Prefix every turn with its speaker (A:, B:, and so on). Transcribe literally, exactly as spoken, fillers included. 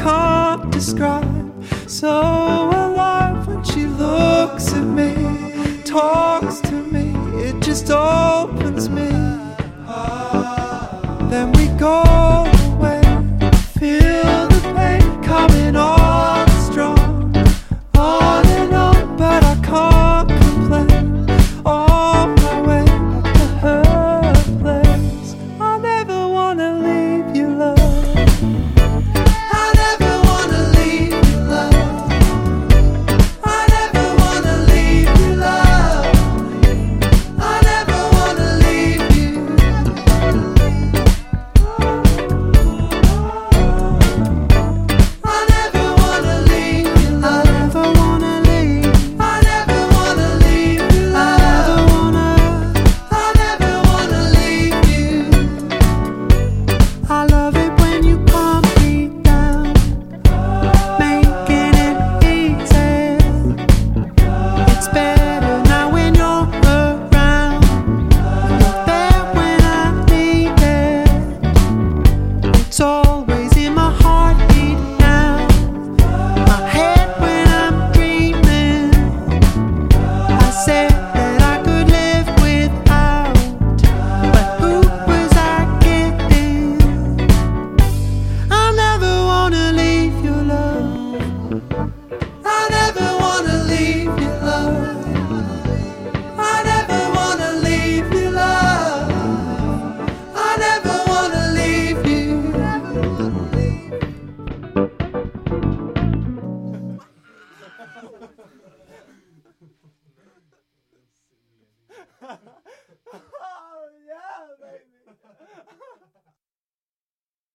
A: can't describe. So alive when she looks at me, talks to me, it just opens me. Then we go away, feel the pain coming on strong, on and on, but I can't complain. On my way back to her place, I never wanna leave you, love. I never wanna leave you, love. I never wanna leave you, love. I never wanna leave you. I never wanna leave you, love. I never wanna leave. I never wanna leave you, love. I never wanna leave you. I love it when you calm me down, making it easy. It's better now when you're around. You're there when I need it. It's always in my heartbeat now, my head when I'm dreaming. I said that I could live without, but who was I kidding? I never wanna leave your love. I never